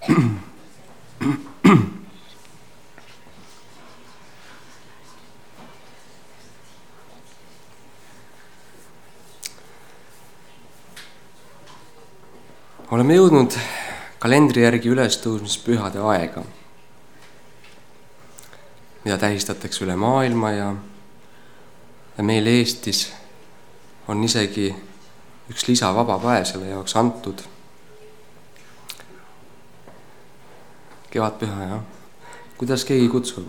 Oleme jõudnud kalendri järgi ülestõusmispühade aega, mida tähistatakse üle maailma ja meil Eestis on isegi üks lisavaba päev selle jaoks antud. Kevadpüha, jah. Kuidas keegi kutsub?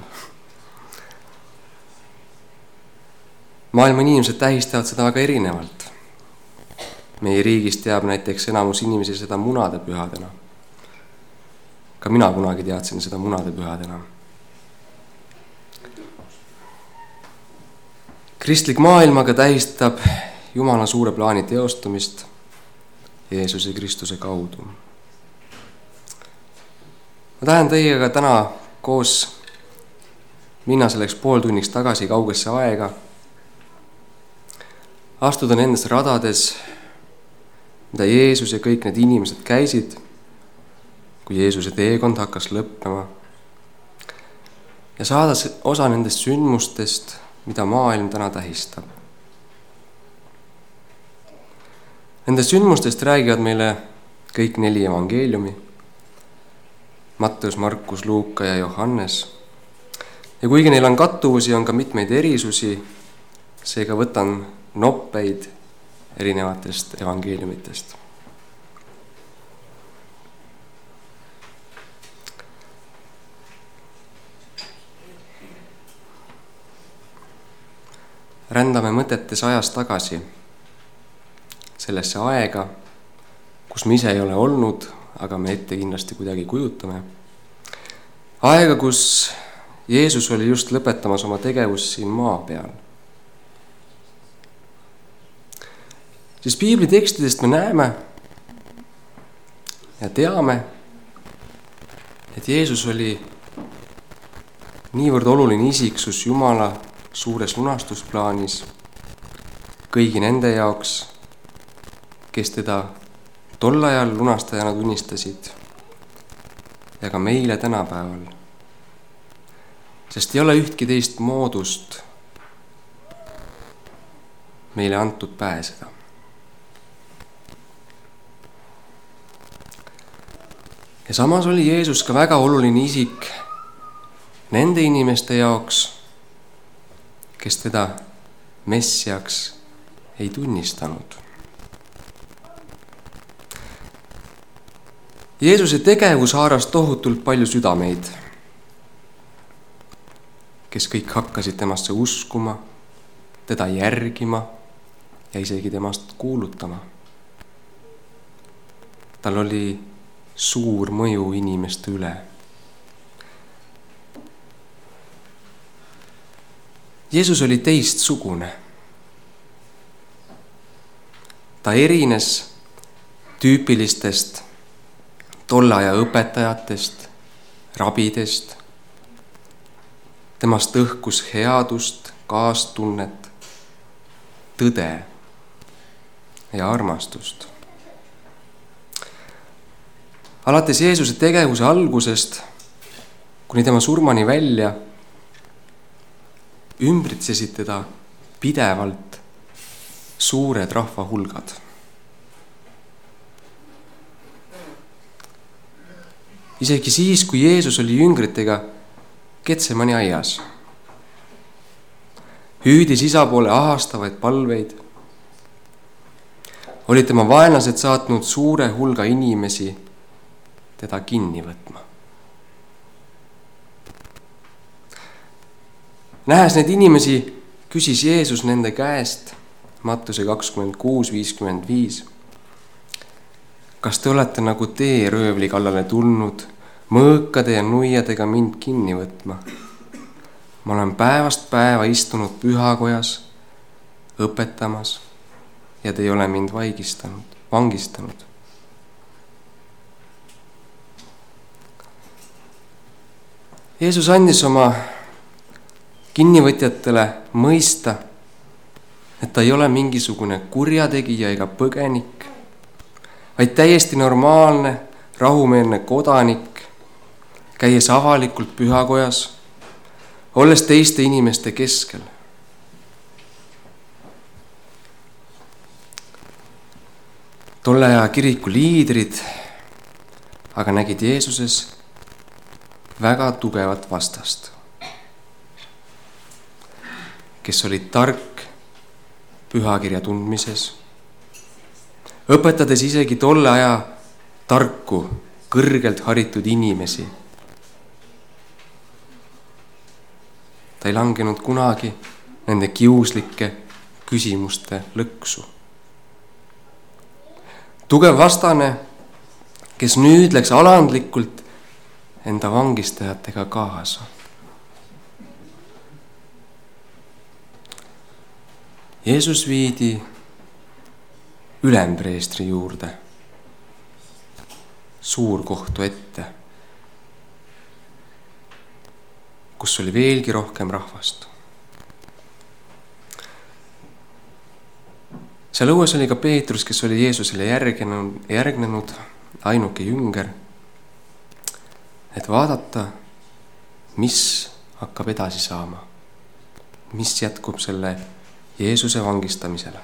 Maailma inimesed tähistavad seda väga erinevalt. Meie riigis teab näiteks enamus inimesi seda munade pühadena. Ka mina kunagi teadsin seda munade pühadena. Kristlik maailm aga tähistab Jumala suure plaani teostumist Jeesuse Kristuse kaudu. Ma tahan teiega täna koos minna selleks pooltunniks tagasi kaugesse aega, astuda nendes radades, mida Jeesus ja kõik need inimesed käisid, kui Jeesuse teekond hakkas lõppema, ja saada osa nendest sündmustest, mida maailm täna tähistab. Nendest sündmustest räägivad meile kõik 4 evangeeliumi, Matteus, Markus, Luuka ja Johannes. Ja kuigi neil on kattuvusi, on ka mitmeid erisusi, seega võtan noppeid erinevatest evangeeliumitest. Rändame mõtetes ajas tagasi sellesse aega, kus me ise ei ole olnud, aga me ette kindlasti kuidagi kujutame. Aega, kus Jeesus oli just lõpetamas oma tegevust siin maa peal. Siis piibli tekstidest me näeme ja teame, et Jeesus oli niivõrd oluline isiksus Jumala suures lunastusplaanis kõigi nende jaoks, kes teda tol ajal lunastajana tunnistasid ja ka meile tänapäeval, sest ei ole ühtki teist moodust meile antud pääseda. Ja samas oli Jeesus ka väga oluline isik nende inimeste jaoks, kes teda messiaks ei tunnistanud. Jeesuse tegevus haaras tohutult palju südameid, kes kõik hakkasid temasse uskuma, teda järgima ja isegi temast kuulutama. Tal oli suur mõju inimeste üle. Jeesus oli teistsugune. Ta erines tüüpilistest tollaja õpetajatest, rabidest. Temast õhkus headust, kaastunnet, tõde ja armastust. Alates Jeesuse tegevuse algusest kuni tema surmani välja ümbritsesid teda pidevalt suured rahvahulgad. Isegi siis, kui Jeesus oli jüngritega Getsemani aias, hüüdis isa poole ahastavaid palveid, olid tema vaenlased saatnud suure hulga inimesi teda kinni võtma. Nähes neid inimesi, küsis Jeesus nende käest, Mattuse 26:55. Kas te olete nagu tee röövli kallale tulnud, mõõkade ja nuiadega mind kinni võtma? Ma olen päevast päeva istunud pühakojas, õpetamas ja te ei ole mind vangistanud. Jeesus andis oma kinnivõtjatele mõista, et ta ei ole mingisugune kurjategija ega põgenik, vaid täiesti normaalne, rahumeelne kodanik, käies avalikult pühakojas, olles teiste inimeste keskel. Tolle aja kiriku liidrid aga nägid Jeesuses väga tugevat vastast, kes oli tark pühakirja tundmises, õpetades isegi tolle aja tarku, kõrgelt haritud inimesi. Ta ei langenud kunagi nende kiuslike küsimuste lõksu. Tugev vastane, kes nüüd läks alandlikult enda vangistajatega kaasa. Jeesus viidi ülempreestri juurde, suurkohtu ette, kus oli veelgi rohkem rahvast. Seal õues oli ka Peetrus, kes oli Jeesusele järgnenud ainuke jünger, et vaadata, mis hakkab edasi saama, mis jätkub selle Jeesuse vangistamisele.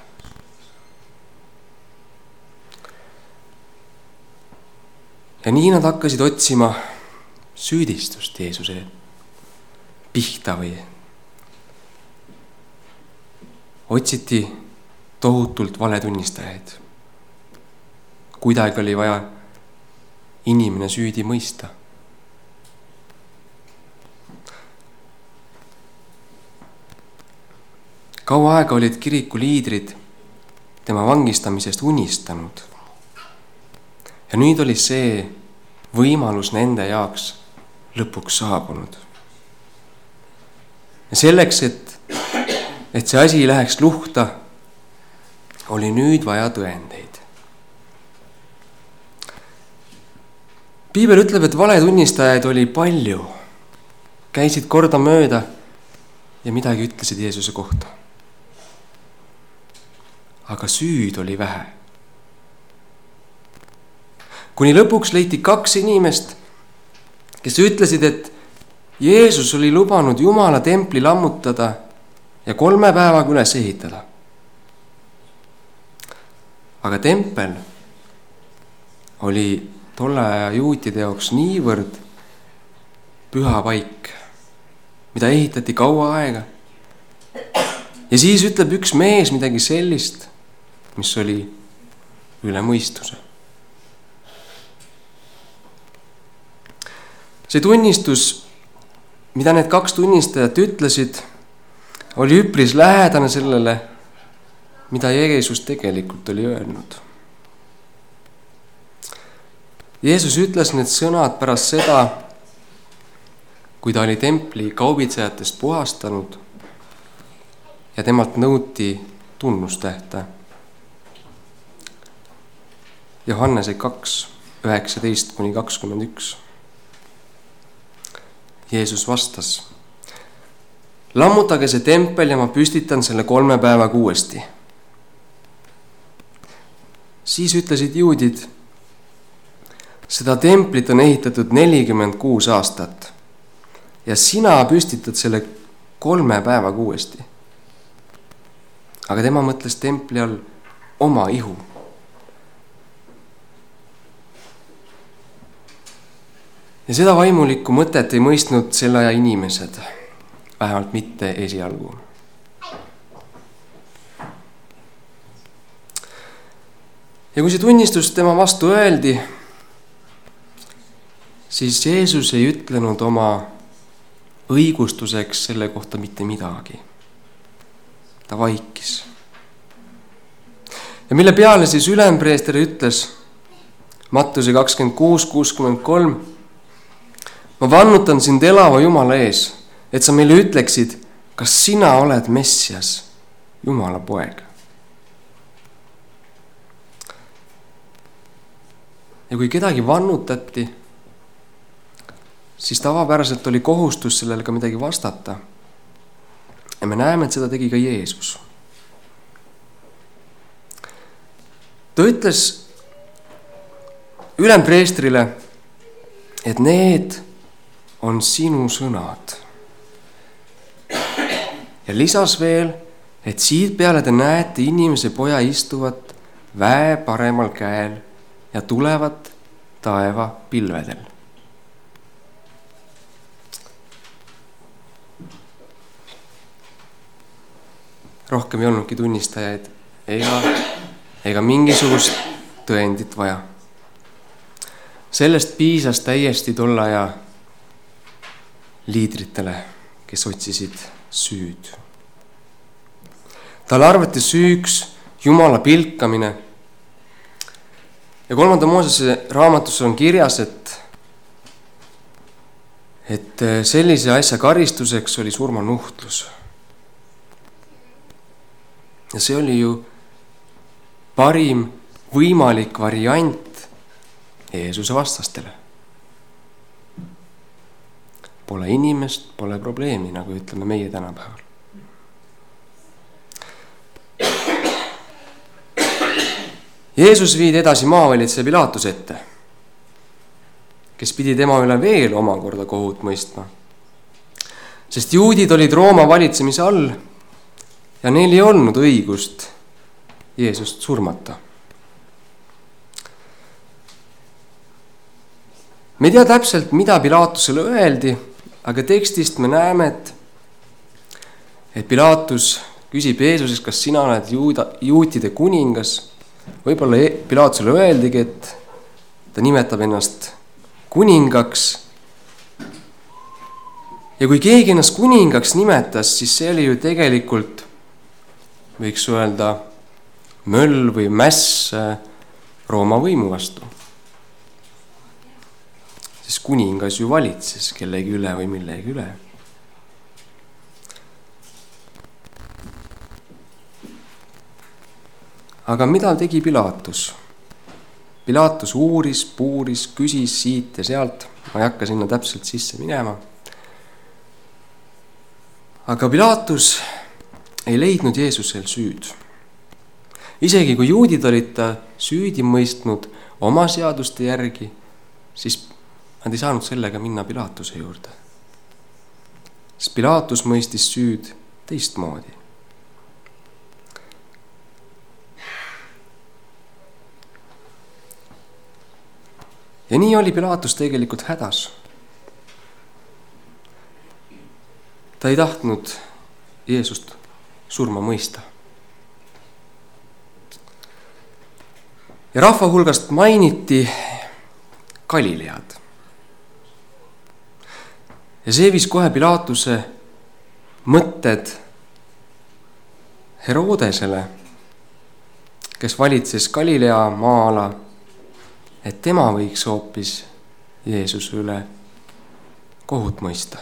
Ja nii nad hakkasid otsima süüdistust Jeesuse pihta või otsiti tohutult valetunnistajaid. Kuidagi oli vaja inimene süüdi mõista. Kaua aega olid kiriku liidrid tema vangistamisest unistanud. Ja nüüd oli see võimalus nende jaoks lõpuks saabunud. Ja selleks, et see asi läheks luhta, oli nüüd vaja tõendeid. Piibel ütleb, et valetunnistajaid oli palju, käisid kordamööda ja midagi ütlesid Jeesuse kohta. Aga süüd oli vähe. Kuni lõpuks leiti 2 inimest, kes ütlesid, et Jeesus oli lubanud Jumala templi lammutada ja 3 päevaga üles ehitada. Aga tempel oli tolle aja juutide jaoks niivõrd püha paik, mida ehitati kaua aega. Ja siis ütleb üks mees midagi sellist, mis oli üle mõistuse. See tunnistus, mida need 2 tunnistajat ütlesid, oli üpris lähedane sellele, mida Jeesus tegelikult oli öelnud. Jeesus ütles need sõnad pärast seda, kui ta oli templi kaubitsejatest puhastanud ja temalt nõuti tunnustähte. Johannese 2, 19-21. Jeesus vastas: lammutage see tempel ja ma püstitan selle 3 päevaga uuesti. Siis ütlesid juudid: seda templit on ehitatud 46 aastat ja sina püstitad selle 3 päevaga uuesti. Aga tema mõtles templi all oma ihu. Ja seda vaimulikku mõtet ei mõistnud selle aja inimesed, vähemalt mitte esialgu. Ja kui see tunnistus tema vastu öeldi, siis Jeesus ei ütlenud oma õigustuseks selle kohta mitte midagi. Ta vaikis. Ja mille peale siis ülempreester ütles, Mattuse 26:63, ma vannutan sind elava Jumala ees, et sa meile ütleksid, kas sina oled Messias, Jumala poeg. Ja kui kedagi vannutati, siis tavapäraselt oli kohustus sellele ka midagi vastata. Ja me näeme, et seda tegi ka Jeesus. Ta ütles ülempreestrile, et need on sinu sõnad. Ja lisas veel, et siit peale te näete inimese poja istuvat väe paremal käel ja tulevat taeva pilvedel. Rohkem ei olnudki tunnistajaid ega mingisugust tõendit vaja. Sellest piisas täiesti tolle aja liidritele, kes otsisid süüd. Talle arvati süüks Jumala pilkamine. Ja 3. Moosese raamatus on kirjas, et sellise asja karistuseks oli surmanuhtlus. Ja see oli ju parim võimalik variant Jeesuse vastastele. Pole inimest, pole probleemi, nagu ütleme meie tänapäeval. Jeesus viidi edasi maavalitseja Pilaatuse ette, kes pidi tema üle veel omakorda kohut mõistma. Sest juudid olid Rooma valitsemise all ja neil ei olnud õigust Jeesust surmata. Me ei tea täpselt, mida Pilaatusele öeldi, aga tekstist me näeme, et Pilaatus küsib Jeesusest, kas sina oled juutide kuningas. Võib-olla Pilaatusele öeldigi, et ta nimetab ennast kuningaks. Ja kui keegi ennast kuningaks nimetas, siis see oli ju tegelikult, võiks öelda, möll või mäss Rooma võimu vastu. Sest kuningas ju valitses kellegi üle või millegi üle. Aga mida tegi Pilaatus? Pilaatus uuris, puuris, küsis siit ja sealt. Ma ei hakka sinna täpselt sisse minema. Aga Pilaatus ei leidnud Jeesusel süüd. Isegi kui juudid olid ta süüdi mõistnud oma seaduste järgi, siis nad ei saanud sellega minna Pilaatuse juurde. Sest Pilaatus mõistis süüd teistmoodi. Ja nii oli Pilaatus tegelikult hädas. Ta ei tahtnud Jeesust surma mõista. Ja rahva hulgast mainiti Galilead. Ja see viis kohe Pilaatuse mõtted Herodesele, kes valitses Galilea maa-ala, et tema võiks hoopis Jeesuse üle kohut mõista.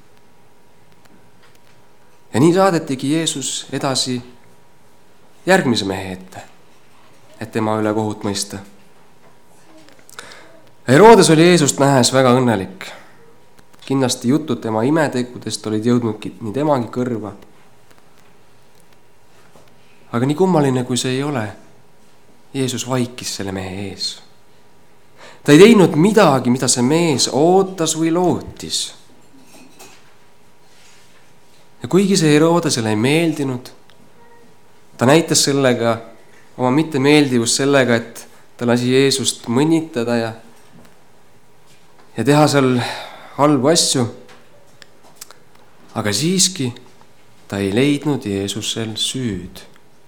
Ja nii saadetigi Jeesus edasi järgmise mehe ette, et tema üle kohut mõista. Herodes oli Jeesust nähes väga õnnelik. Kindlasti jutud tema imetegudest olid jõudnud nii temagi kõrva. Aga nii kummaline kui see ei ole, Jeesus vaikis selle mehe ees. Ta ei teinud midagi, mida see mees ootas või lootis. Ja kuigi see Herodesele ei meeldinud, ta näitas sellega oma mittemeeldivust sellega, et ta lasi Jeesust mõnitada ja teha seal halbu asju. Aga siiski ta ei leidnud Jeesusel süüd.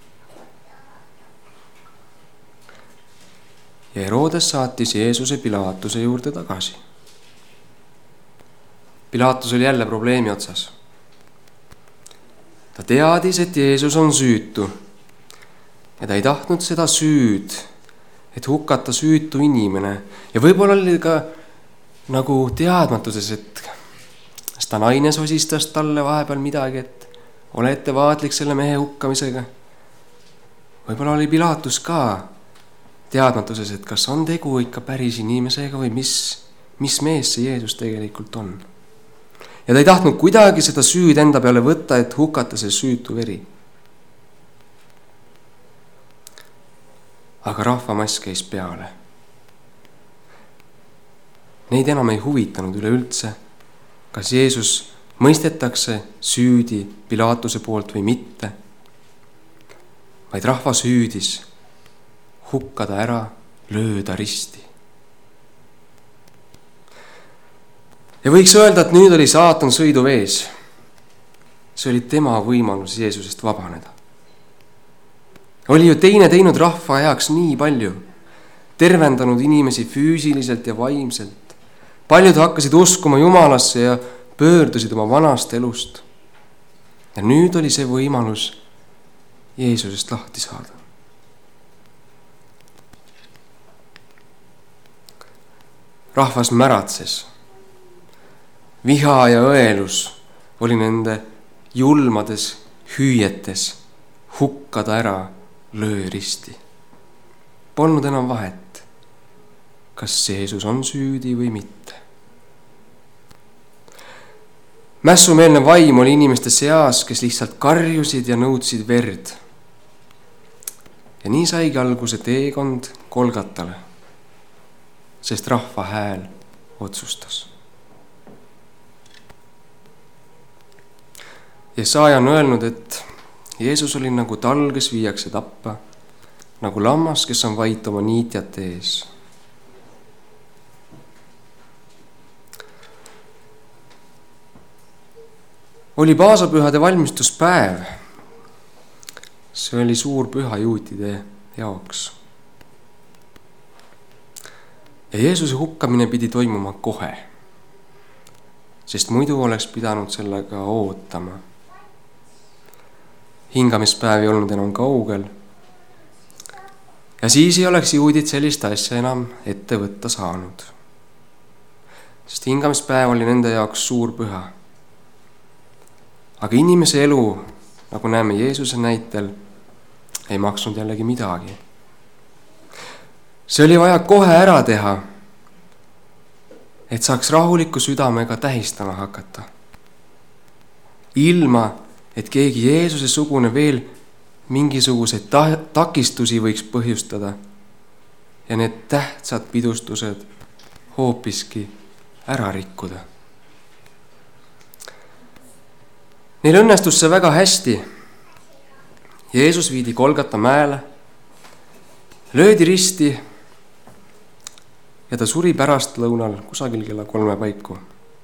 Ja Herodes saatis Jeesuse Pilaatuse juurde tagasi. Pilaatus oli jälle probleemi otsas. Ta teadis, et Jeesus on süütu ja ta ei tahtnud seda süüd, et hukata süütu inimene. Ja võib-olla oli ka nagu teadmatuses, et seda naine sosistas talle vahepeal midagi, et ole ettevaatlik selle mehe hukkamisega. Võib-olla oli Pilaatus ka teadmatuses, et kas on tegu ikka päris inimesega või mis mees see Jeesus tegelikult on. Ja ta ei tahtnud kuidagi seda süüd enda peale võtta, et hukata see süütu veri. Aga rahvamass käis peale. Neid enam ei huvitanud üleüldse, kas Jeesus mõistetakse süüdi Pilaatuse poolt või mitte, vaid rahvas hüüdis hukka ta ära, lööda risti. Ja võiks öelda, et nüüd oli saatan sõiduvees. See oli tema võimalus Jeesusest vabaneda. Oli ju teine teinud rahva heaks nii palju, tervendanud inimesi füüsiliselt ja vaimselt. Paljud hakkasid uskuma Jumalasse ja pöördusid oma vanast elust. Ja nüüd oli see võimalus Jeesusest lahti saada. Rahvas märatses. Viha ja õelus oli nende julmades hüüetes hukkada ära, löö risti. Polnud enam vahet, kas Jeesus on süüdi või mitte. Mässumeelne vaim oli inimeste seas, kes lihtsalt karjusid ja nõudsid verd. Ja nii saigi alguse teekond Golgatale, sest rahva hääl otsustas. Jesaja on öelnud, et Jeesus oli nagu tal, kes viiakse tappa, nagu lammas, kes on vait oma niitjate ees. Oli paasapühade valmistuspäev. See oli suur püha juutide jaoks. Ja Jeesuse hukkamine pidi toimuma kohe, sest muidu oleks pidanud sellega ootama. Hingamispäev ei olnud enam kaugel. Ja siis ei oleks juudid sellist asja enam ette võtta saanud. Sest hingamispäev oli nende jaoks suur püha. Aga inimese elu, nagu näeme Jeesuse näitel, ei maksnud jällegi midagi. See oli vaja kohe ära teha, et saaks rahuliku südamega tähistama hakata. Ilma, et keegi Jeesuse sugune veel mingisuguseid takistusi võiks põhjustada ja need tähtsad pidustused hoopiski ära rikkuda. Neil õnnestus see väga hästi. Jeesus viidi Golgata mäele, löödi risti ja ta suri pärastlõunal kusagil kella 3 paiku.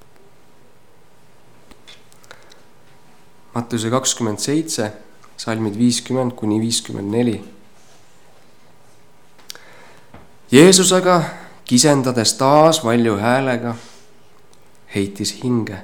Mattuse 27, salmid 50-54. Jeesus aga, kisendades taas valju häälega, heitis hinge.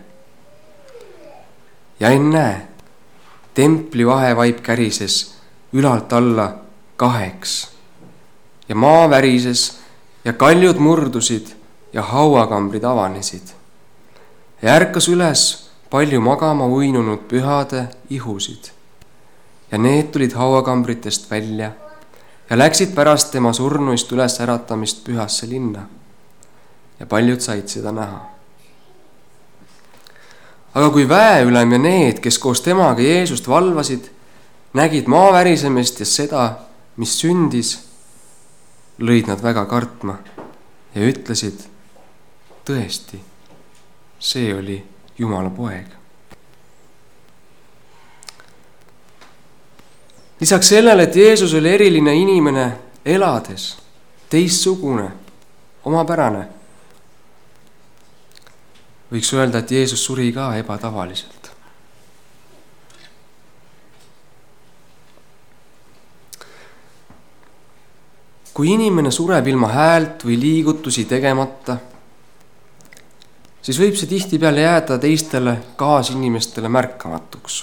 Ja ennäe, templi vahevaip kärises ülalt alla 2 ja maa värises ja kaljud murdusid ja hauakambrid avanesid. Ja ärkas üles palju magama uinunud pühade ihusid ja need tulid hauakambritest välja ja läksid pärast tema surnuist üles äratamist pühasse linna ja paljud said seda näha. Aga kui väeülem ja need, kes koos temaga Jeesust valvasid, nägid maa värisemist ja seda, mis sündis, lõid nad väga kartma ja ütlesid, tõesti, see oli Jumala poeg. Lisaks sellele, et Jeesus oli eriline inimene elades, teistsugune, omapärane, võiks öelda, et Jeesus suri ka ebatavaliselt. Kui inimene sureb ilma häält või liigutusi tegemata, siis võib see tihtipeale jääda teistele kaasinimestele märkamatuks.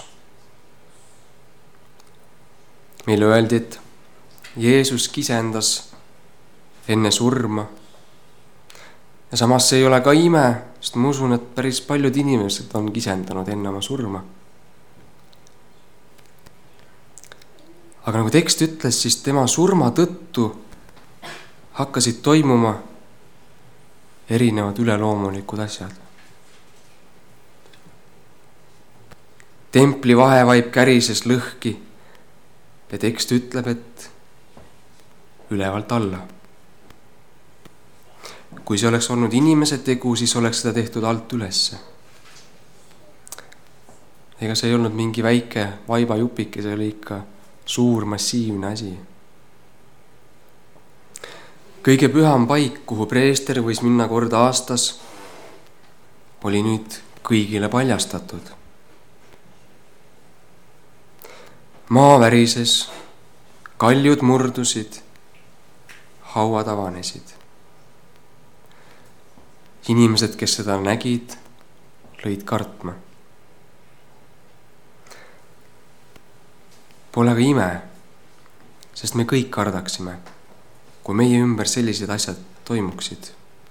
Meile öeldi, et Jeesus kisendas enne surma. Ja samas see ei ole ka ime, sest ma usun, et päris paljud inimesed on kisendanud enne oma surma. Aga nagu tekst ütles, siis tema surma tõttu hakkasid toimuma erinevad üleloomulikud asjad. Templi vahevaip kärises lõhki ja tekst ütleb, et ülevalt alla. kui see oleks olnud inimese tegu, siis oleks seda tehtud alt ülesse. Ega see ei olnud mingi väike vaibajupike, see oli ikka suur massiivne asi. Kõige püham paik, kuhu preester võis minna kord aastas, oli nüüd kõigile paljastatud. Maa värises, kaljud murdusid, hauad avanesid. Inimesed, kes seda nägid, lõid kartma. Pole ka ime, sest me kõik kardaksime, kui meie ümber sellised asjad toimuksid.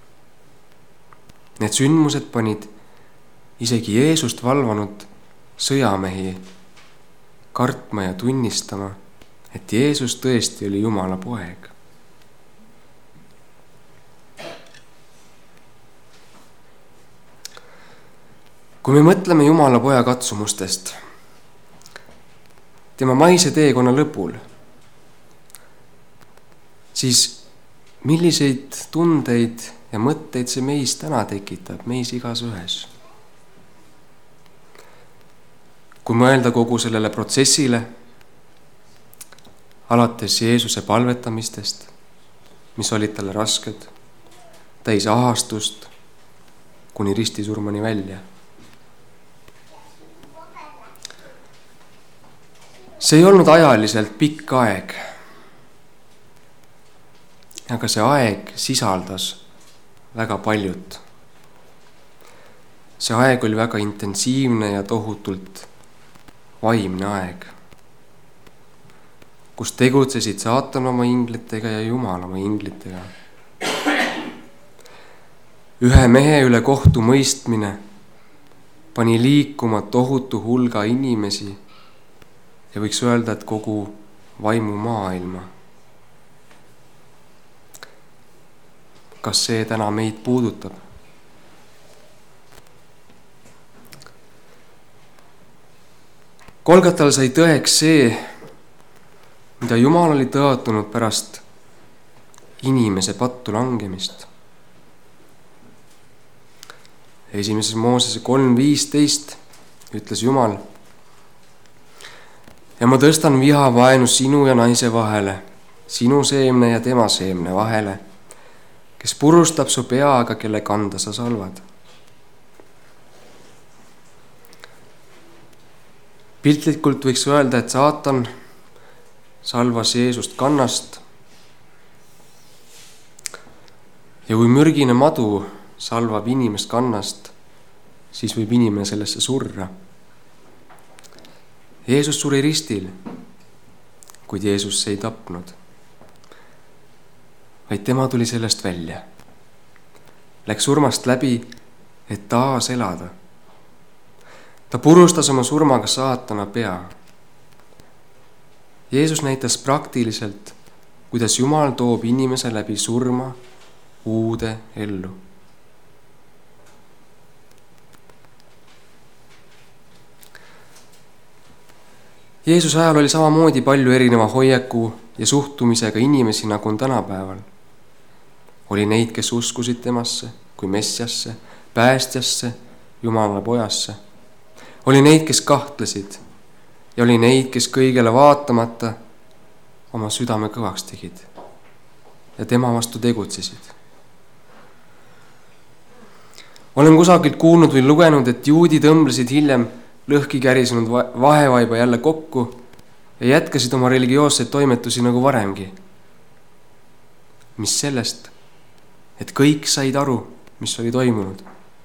Need sündmused panid isegi Jeesust valvanud sõjamehi kartma ja tunnistama, et Jeesus tõesti oli Jumala poeg. Kui me mõtleme Jumala poja katsumustest, tema maise teekonna lõpul, siis milliseid tundeid ja mõtteid see meis täna tekitab, meis igas ühes? Kui mõelda kogu sellele protsessile, alates Jeesuse palvetamistest, mis olid talle rasked, täis ahastust, kuni ristisurmani välja. See ei olnud ajaliselt pikk aeg, aga see aeg sisaldas väga paljut. See aeg oli väga intensiivne ja tohutult vaimne aeg, kus tegutsesid saatan oma inglitega ja Jumal oma inglitega. Ühe mehe üle kohtu mõistmine pani liikuma tohutu hulga inimesi ja võiks öelda, et kogu vaimu maailma. Kas see täna meid puudutab? Golgatal sai tõeks see, mida Jumal oli tõotanud pärast inimese pattu langemist. Esimeses Moosese 3:15 ütles Jumal: ja ma tõstan viha vaenu sinu ja naise vahele, sinu seemne ja tema seemne vahele, kes purustab su peaga, kelle kanda sa salvad. Piltlikult võiks öelda, et saatan salvas Jeesust kannast ja kui mürgine madu salvab inimest kannast, siis võib inimene sellesse surra. Jeesus suri ristil, kuid Jeesus ei tapnud, vaid tema tuli sellest välja. Läks surmast läbi, et taas elada. Ta purustas oma surmaga saatana pea. Jeesus näitas praktiliselt, kuidas Jumal toob inimese läbi surma uude ellu. Jeesuse ajal oli samamoodi palju erineva hoiaku ja suhtumisega inimesi, nagu on tänapäeval. Oli neid, kes uskusid temasse kui messiasse, päästjasse, Jumala pojasse. Oli neid, kes kahtlesid ja oli neid, kes kõigele vaatamata oma südame kõvaks tegid ja tema vastu tegutsesid. Olen kusagilt kuulnud või lugenud, et juudid õmblesid hiljem lõhki kärisenud vahevaiba jälle kokku ja jätkasid oma religioosseid toimetusi nagu varemgi. Mis sellest, et kõik said aru, mis oli toimunud.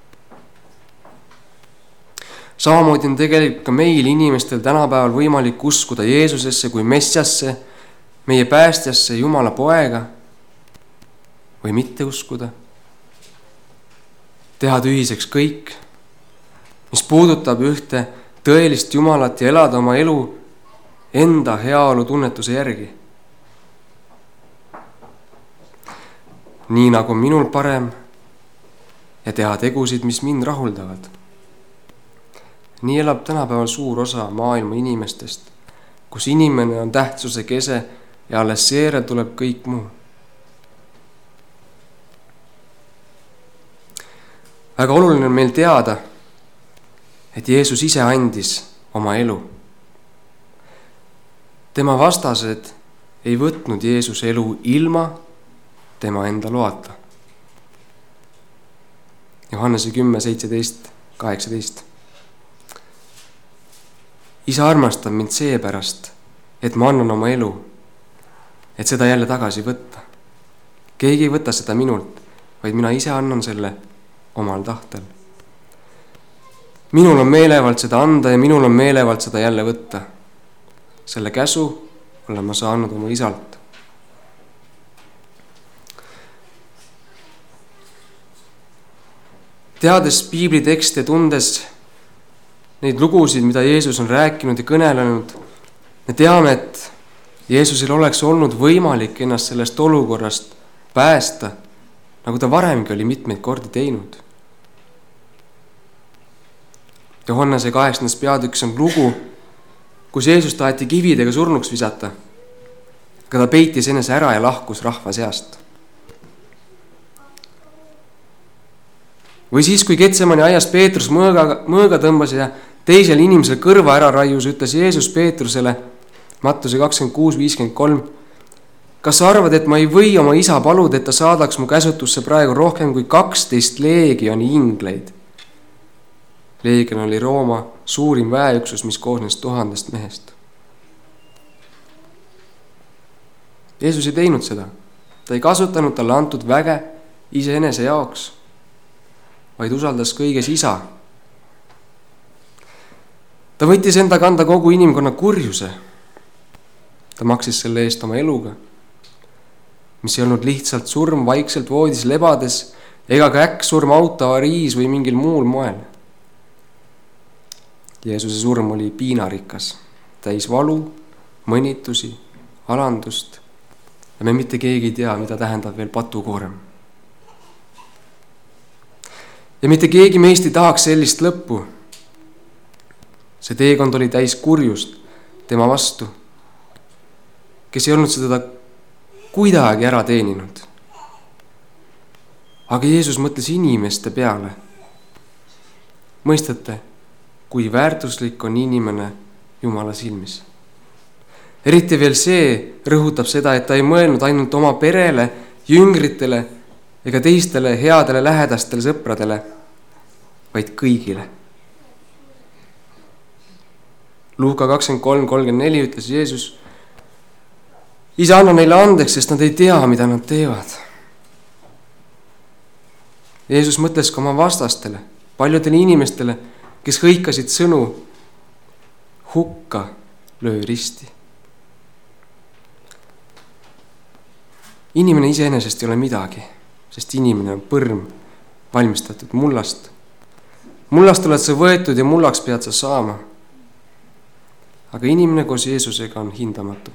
Samamoodi on tegelikult ka meil inimestel tänapäeval võimalik uskuda Jeesusesse kui messiasse, meie päästjasse, Jumala poega või mitte uskuda. Teha tühiseks kõik, mis puudutab ühte tõelist Jumalat ja elada oma elu enda heaolu tunnetuse järgi. Nii nagu minul parem ja teha tegusid, mis mind rahuldavad. Nii elab tänapäeval suur osa maailma inimestest, kus inimene on tähtsuse kese ja alles seejärel tuleb kõik muu. väga oluline on meil teada, et Jeesus ise andis oma elu. Tema vastased ei võtnud Jeesuse elu ilma tema enda loata. Johannese 10, 17, 18. Isa armastab mind seepärast, et ma annan oma elu, et seda jälle tagasi võtta. Keegi ei võta seda minult, vaid mina ise annan selle omal tahtel. Minul on meelevald seda anda ja minul on meelevald seda jälle võtta. Selle käsu olen ma saanud oma isalt. Teades piiblitekste, tundes neid lugusid, mida Jeesus on rääkinud ja kõnelenud, me teame, et Jeesusel oleks olnud võimalik ennast sellest olukorrast päästa, nagu ta varemgi oli mitmeid kordi teinud. Johannese 8. peatükis on lugu, kus Jeesus taheti kividega surnuks visata, aga ta peitis enese ära ja lahkus rahva seast. Või siis, kui Getsemani aias Peetrus mõõga tõmbas ja teisel inimesel kõrva ära raius, ütles Jeesus Peetrusele, Mattuse 26:53, kas sa arvad, et ma ei või oma isa paluda, et ta saadaks mu käsutusse praegu rohkem kui 12 leegioni ingleid? Leegion oli Rooma suurim väeüksus, mis koosnes 1000 mehest. Jeesus ei teinud seda. Ta ei kasutanud talle antud väge iseenese jaoks, vaid usaldas kõiges isa. Ta võttis enda kanda kogu inimkonna kurjuse. Ta maksis selle eest oma eluga, mis ei olnud lihtsalt surm vaikselt voodis lebades ega ka äkksurm autoavariis või mingil muul moel. Jeesuse surm oli piinarikas, täis valu, mõnitusi, alandust ja me mitte keegi ei tea, mida tähendab veel patukoorem. Ja mitte keegi meist ei tahaks sellist lõppu. See teekond oli täis kurjust tema vastu, kes ei olnud seda kuidagi ära teeninud. Aga Jeesus mõtles inimeste peale. Mõistate, kui väärtuslik on inimene Jumala silmis. Eriti veel see rõhutab seda, et ta ei mõelnud ainult oma perele, jüngritele ega teistele headele lähedastele sõpradele, vaid kõigile. Luuka 23:34 ütles Jeesus, isa, anna neile andeks, sest nad ei tea, mida nad teevad. Jeesus mõtles ka oma vastastele, paljudele inimestele, kes hõikasid sõnu hukka, löö risti. Inimene iseenesest ei ole midagi, sest inimene on põrm valmistatud mullast. Mullast oled sa võetud ja mullaks pead sa saama. Aga inimene koos Jeesusega on hindamatu.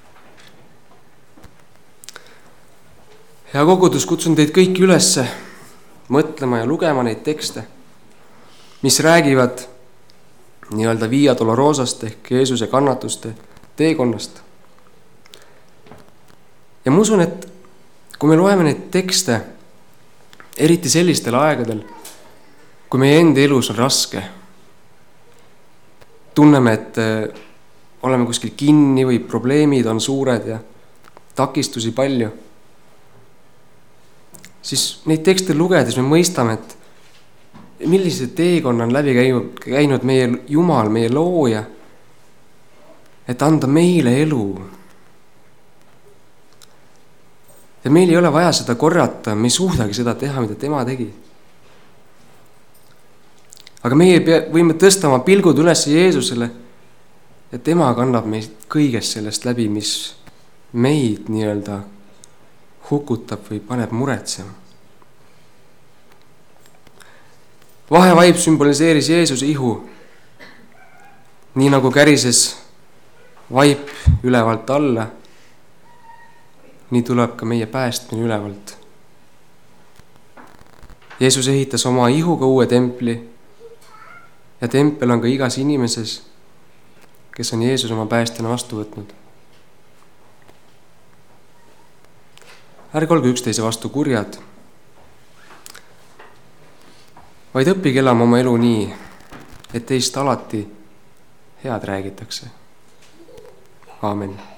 Hea kogudus, kutsun teid kõiki üles mõtlema ja lugema neid tekste, mis räägivad nii-öelda Via Dolorosast ehk Jeesuse kannatuste teekonnast. Ja ma usun, et kui me loeme neid tekste, eriti sellistel aegadel, kui meie enda elus on raske, tunneme, et oleme kuskil kinni või probleemid on suured ja takistusi palju, siis neid tekste lugedes me mõistame, et millise teekonna on läbi käinud meie Jumal, meie looja, et anda meile elu. Ja meil ei ole vaja seda korrata, me ei suudagi seda teha, mida tema tegi. Aga meie võime tõsta oma pilgud üles Jeesusele ja tema kannab meid kõigest sellest läbi, mis meid nii-öelda hukutab või paneb muretsema. Vahevaip sümboliseeris Jeesuse ihu, nii nagu kärises vaip ülevalt alla, nii tuleb ka meie päästmine ülevalt. Jeesus ehitas oma ihuga uue templi ja tempel on ka igas inimeses, kes on Jeesus oma päästjana vastu võtnud. Ärge olge üksteise vastu kurjad. vaid õppige elama oma elu nii, et teist alati head räägitakse. Aamen.